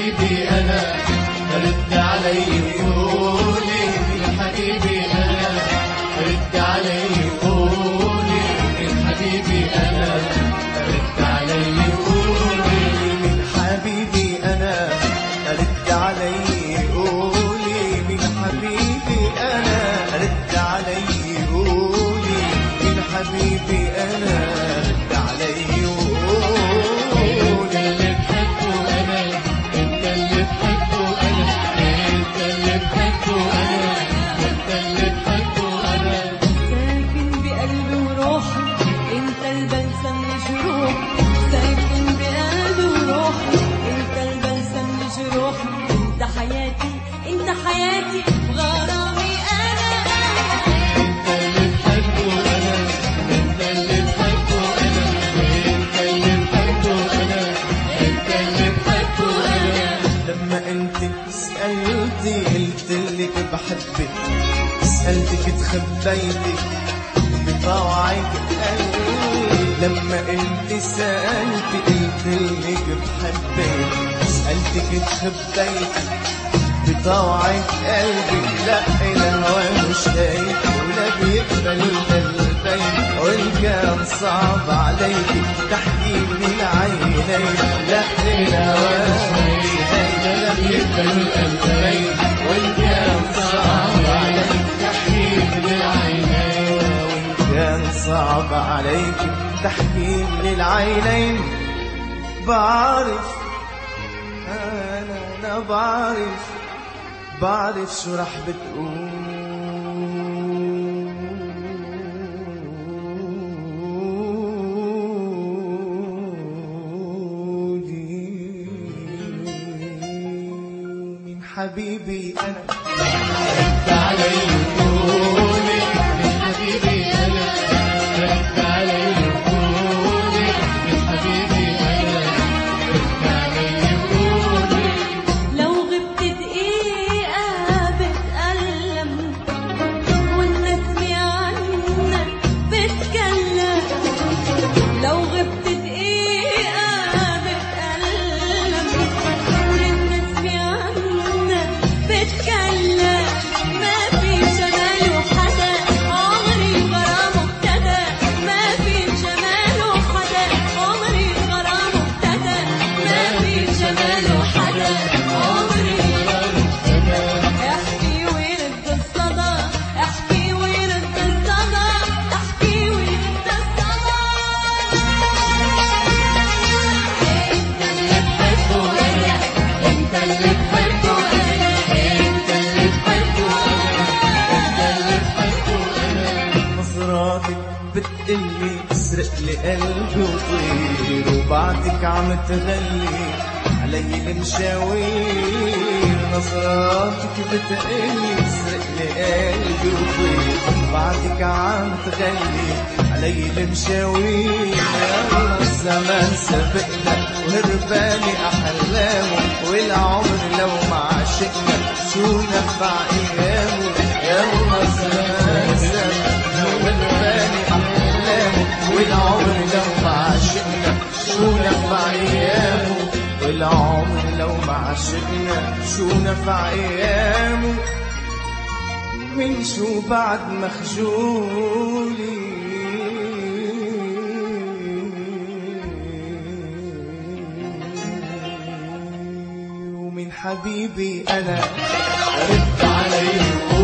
حبيبي أنا رد علي قولي من حبيبي أنا رد علي قولي من حبيبي أنا رد علي قولي من حبيبي أنا رد علي قولي من حبيبي أنا رد علي قولي من حبيبي أنا رد علي قولي انت اللي بحبه انا انت اللي بحبه انا انت اللي بحبه انا ساكن بقلبي وروحي انت البلسم لجروحي ساكن بقلبي وروحي انت البلسم لجروحي انت حياتي انت حياتي وغرامي انا انت اللي بحبه انا انت اللي بحبه انا انت اللي بحبه انا انت اللي بحبه انا لما انت سألتي قلتلك بحبك سألتك تخبيتك بطوعك قلبي لما انت سألتي قلتلك بحبك سألتك تخبيتك بطوعك قلبي لا الهوى مش هيك ولا بيقبل قلبي وإن كان صعب عليك تحكي من العينين لا الهوى مش هيك ولا بيقبل قلبي وإن كان صعب عليك تحكي من العينين وإن كان صعب عليك تحكي من العينين بعرف أنا بعرف شو رح بتقولي من حبيبي أنا رد علي قولي من حبيبي انا رد علي قولي من حبيبي انا رد علي قولي لو غبت دقيقة بتألم والنسمة عنك بتكلم لو غبت دقيقة بتألم والنسمة عنك بتكلم ما في جماله حدا عمري غرامه ابتدى ما في جماله حدا عمري غرامه ابتدى ما في جماله حدا عمري احكي ويرد الصدى احكي ويرد الصدى احكي ويرد الصدى انت اللي بحبه انا انت اللي بحبه انا انت اللي بحبه انا نظراتك بتقلي اسرق لي قلبي وطير وبعدك عم تغلي علي المشاوير نظراتك بتقلي اسرق لي قلبي وطير وبعدك عم تغلي علي المشاوير يلا الزمان سبقنا وهرباني احلامه والعمر لو ما عشقنا شو نفع ايامه يلا الزمان سبقنا وهرباني احلامه والعمر لو ما عشقنا شو نفع ايامه والعمر لو ما عشقنا شو نفع ايامه من شو بعد مخجولي ومن حبيبي أنا رد علي